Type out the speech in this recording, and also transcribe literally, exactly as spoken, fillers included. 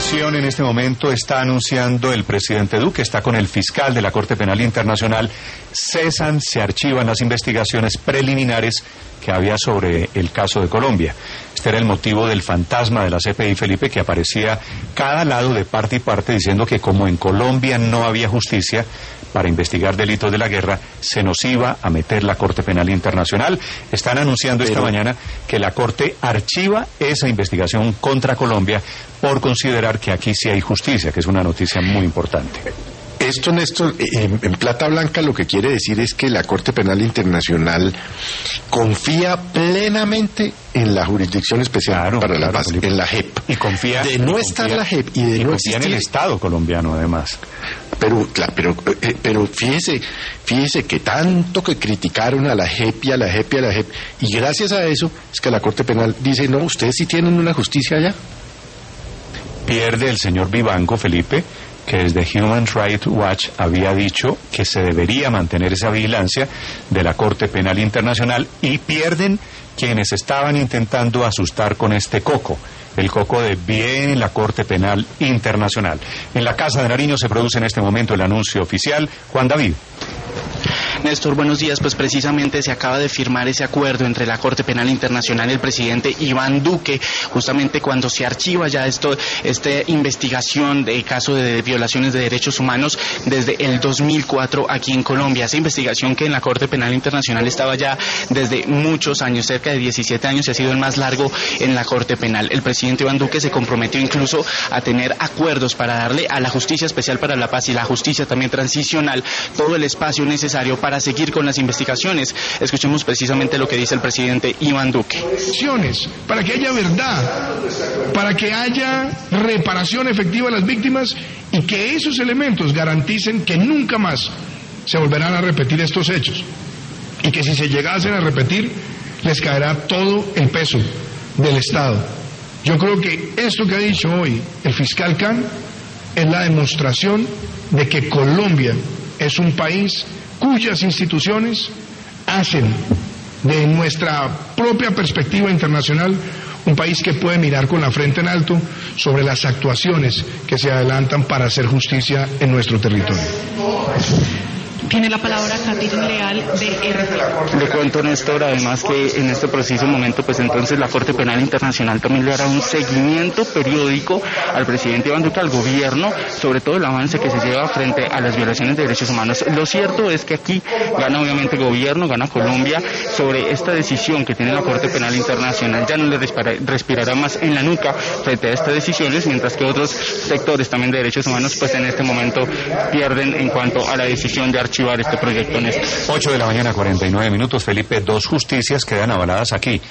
Atención, en este momento está anunciando el presidente Duque, está con el fiscal de la Corte Penal Internacional, cesan, se archivan las investigaciones preliminares que había sobre el caso de Colombia. Este era el motivo del fantasma de la C P I, Felipe, que aparecía cada lado de parte y parte diciendo que como en Colombia no había justicia para investigar delitos de la guerra, se nos iba a meter la Corte Penal Internacional. Están anunciando esta Pero... mañana que la Corte archiva esa investigación contra Colombia por considerar que aquí sí hay justicia, que es una noticia muy importante. Esto, Néstor, en, en plata blanca lo que quiere decir es que la Corte Penal Internacional confía plenamente en la Jurisdicción Especial claro, para la claro, Paz, Felipe. En la J E P. Y confía... De no estar la J E P y de y no confía existir... en el Estado colombiano, además. Pero, claro, pero, eh, pero fíjese, fíjese que tanto que criticaron a la J E P y a la J E P y a la J E P, y gracias a eso es que la Corte Penal dice, no, ustedes sí tienen una justicia allá. Pierde el señor Vivanco, Felipe, que desde Human Rights Watch había dicho que se debería mantener esa vigilancia de la Corte Penal Internacional, y pierden quienes estaban intentando asustar con este coco, el coco de bien en la Corte Penal Internacional. En la Casa de Nariño se produce en este momento el anuncio oficial. Juan David. Néstor, buenos días. Pues precisamente se acaba de firmar ese acuerdo entre la Corte Penal Internacional y el presidente Iván Duque, justamente cuando se archiva ya esto, esta investigación de caso de violaciones de derechos humanos desde el dos mil cuatro aquí en Colombia. Esa investigación que en la Corte Penal Internacional estaba ya desde muchos años, cerca de diecisiete años, y ha sido el más largo en la Corte Penal. El presidente Iván Duque se comprometió incluso a tener acuerdos para darle a la Justicia Especial para la Paz y la Justicia también transicional todo el espacio necesario para para seguir con las investigaciones. Escuchemos precisamente lo que dice el presidente Iván Duque. Para que haya verdad, para que haya reparación efectiva a las víctimas y que esos elementos garanticen que nunca más se volverán a repetir estos hechos y que si se llegasen a repetir les caerá todo el peso del Estado. Yo creo que esto que ha dicho hoy el fiscal Khan es la demostración de que Colombia es un país cuyas instituciones hacen de nuestra propia perspectiva internacional un país que puede mirar con la frente en alto sobre las actuaciones que se adelantan para hacer justicia en nuestro territorio. Tiene la palabra Catherine Leal de R T. Le cuento, Néstor, además que en este preciso momento, pues entonces la Corte Penal Internacional también le hará un seguimiento periódico al presidente Iván Duque, al gobierno, sobre todo el avance que se lleva frente a las violaciones de derechos humanos. Lo cierto es que aquí gana obviamente el gobierno, gana Colombia sobre esta decisión que tiene la Corte Penal Internacional. Ya no le respira, respirará más en la nuca frente a estas decisiones, mientras que otros sectores también de derechos humanos, pues en este momento pierden en cuanto a la decisión de archivar este proyecto. Néstor. ocho de la mañana, cuarenta y nueve minutos, Felipe. Dos justicias quedan avaladas aquí.